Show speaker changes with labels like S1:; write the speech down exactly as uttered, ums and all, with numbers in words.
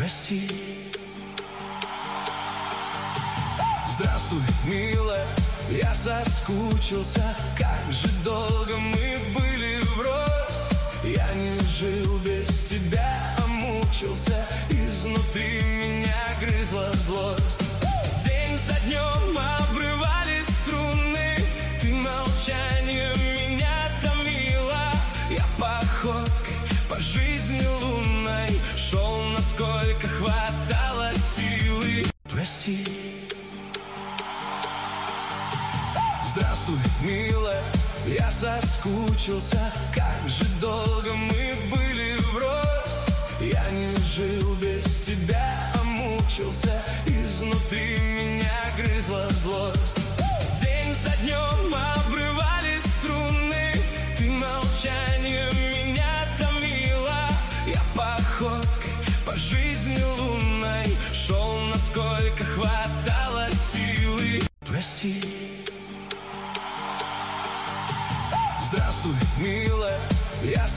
S1: прости. Здравствуй, милая, я соскучился. Как же долго мы были врозь. Я не жил без тебя, а мучился. Изнутри меня грызла злость. День за днем обрывались струны. Ты молчанием меня томила. Я походкой по жизни лунной шел, насколько хватало силы. Прости. Здравствуй, милая, я соскучился. Как же долго мы были врозь. Я не жил без тебя, а мучился. Изнутри меня грызла злость. День за днем обрывались струны. Ты молчанием меня томила. Я походкой по жизни лунной шел, насколько хватало силы. Прости. Здравствуй, милая, я